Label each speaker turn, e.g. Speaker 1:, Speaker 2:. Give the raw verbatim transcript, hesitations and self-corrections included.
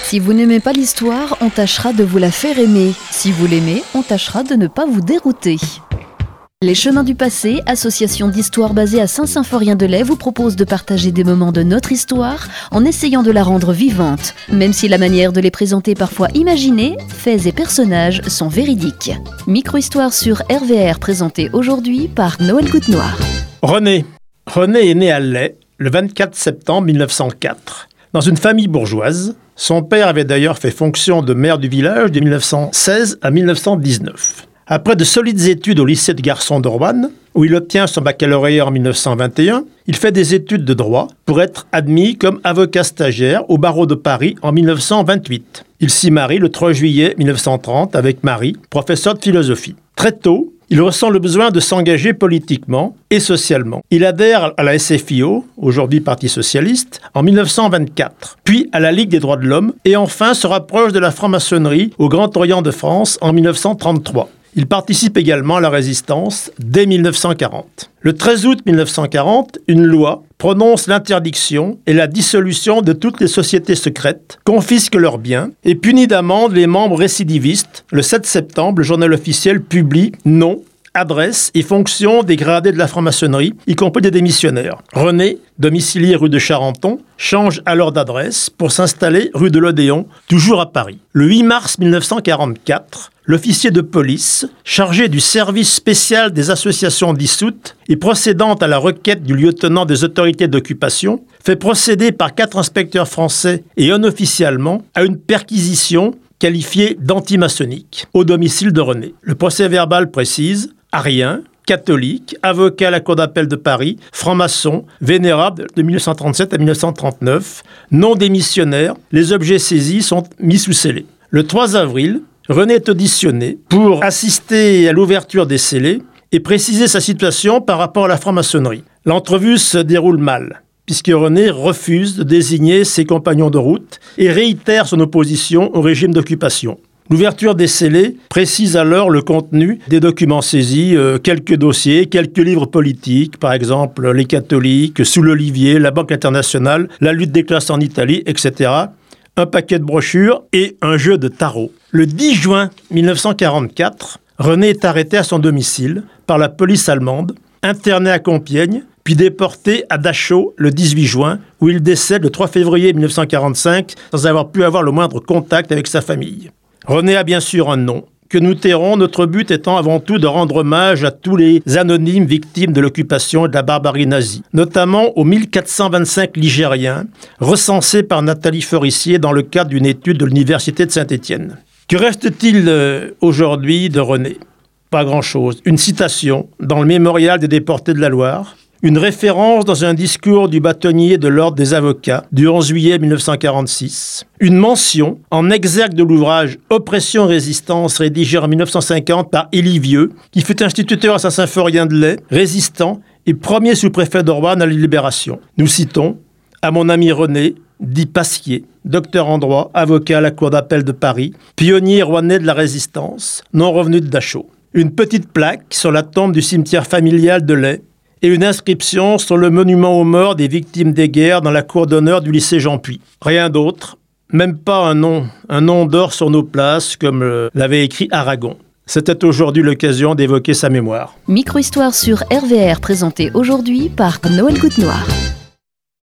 Speaker 1: Si vous n'aimez pas l'histoire, on tâchera de vous la faire aimer. Si vous l'aimez, on tâchera de ne pas vous dérouter. Les Chemins du Passé, association d'histoire basée à Saint-Symphorien-de-Lay, vous propose de partager des moments de notre histoire en essayant de la rendre vivante, même si la manière de les présenter est parfois imaginée, faits et personnages sont véridiques. Micro-histoire sur R V R présentée aujourd'hui par Noël Goutte-Noir.
Speaker 2: René. René est né à Lay le vingt-quatre septembre mille neuf cent quatre. Dans une famille bourgeoise, son père avait d'ailleurs fait fonction de maire du village de mille neuf cent seize à mille neuf cent dix-neuf. Après de solides études au lycée de garçons de Roanne, où il obtient son baccalauréat en mille neuf cent vingt et un, il fait des études de droit pour être admis comme avocat stagiaire au barreau de Paris en mille neuf cent vingt-huit. Il s'y marie le trois juillet mille neuf cent trente avec Marie, professeure de philosophie. Très tôt, il ressent le besoin de s'engager politiquement et socialement. Il adhère à la S F I O, aujourd'hui Parti socialiste, en mille neuf cent vingt-quatre, puis à la Ligue des droits de l'homme et enfin se rapproche de la franc-maçonnerie au Grand Orient de France en mille neuf cent trente-trois. Il participe également à la Résistance dès mille neuf cent quarante. Le treize août mille neuf cent quarante, une loi prononce l'interdiction et la dissolution de toutes les sociétés secrètes, confisque leurs biens et punit d'amende les membres récidivistes. Le sept septembre, le journal officiel publie nom, adresse et fonction des gradés de la franc-maçonnerie, y compris des démissionnaires. René, domicilié rue de Charenton, change alors d'adresse pour s'installer rue de l'Odéon, toujours à Paris. Le huit mars mille neuf cent quarante-quatre, l'officier de police, chargé du service spécial des associations dissoutes et procédant à la requête du lieutenant des autorités d'occupation, fait procéder par quatre inspecteurs français et un officier allemand à une perquisition qualifiée d'antimaçonnique au domicile de René. Le procès-verbal précise arien, catholique, avocat à la Cour d'appel de Paris, franc-maçon, vénérable de mille neuf cent trente-sept à mille neuf cent trente-neuf, non démissionnaire, les objets saisis sont mis sous scellé. Le trois avril, René est auditionné pour assister à l'ouverture des scellés et préciser sa situation par rapport à la franc-maçonnerie. L'entrevue se déroule mal, puisque René refuse de désigner ses compagnons de route et réitère son opposition au régime d'occupation. L'ouverture des scellés précise alors le contenu des documents saisis, euh, quelques dossiers, quelques livres politiques, par exemple les catholiques, Sous l'Olivier, la Banque internationale, la lutte des classes en Italie, et cetera, un paquet de brochures et un jeu de tarot. Le dix juin mille neuf cent quarante-quatre, René est arrêté à son domicile par la police allemande, interné à Compiègne, puis déporté à Dachau le dix-huit juin, où il décède le trois février mille neuf cent quarante-cinq sans avoir pu avoir le moindre contact avec sa famille. René a bien sûr un nom, que nous tairons, notre but étant avant tout de rendre hommage à tous les anonymes victimes de l'occupation et de la barbarie nazie, notamment aux mille quatre cent vingt-cinq Ligériens recensés par Nathalie Forissier dans le cadre d'une étude de l'Université de Saint-Étienne. Que reste-t-il euh, aujourd'hui de René ? Pas grand-chose. Une citation dans le Mémorial des déportés de la Loire, une référence dans un discours du bâtonnier de l'Ordre des avocats du onze juillet mille neuf cent quarante-six, une mention en exergue de l'ouvrage Oppression et résistance rédigé en mille neuf cent cinquante par Élie Vieux, qui fut instituteur à Saint-Symphorien-de-Lay, résistant et premier sous-préfet de Roanne à la Libération. Nous citons « À mon ami René, dit Pasquier, docteur en droit, avocat à la Cour d'appel de Paris, pionnier rouennais de la Résistance, non revenu de Dachau. Une petite plaque sur la tombe du cimetière familial de Lay, et une inscription sur le monument aux morts des victimes des guerres dans la cour d'honneur du lycée Jean-Puy. Rien d'autre, même pas un nom, un nom d'or sur nos places, comme euh, l'avait écrit Aragon. C'était aujourd'hui l'occasion d'évoquer sa mémoire.
Speaker 1: Micro-histoire sur R V R présentée aujourd'hui par Noël Goutte-Noir.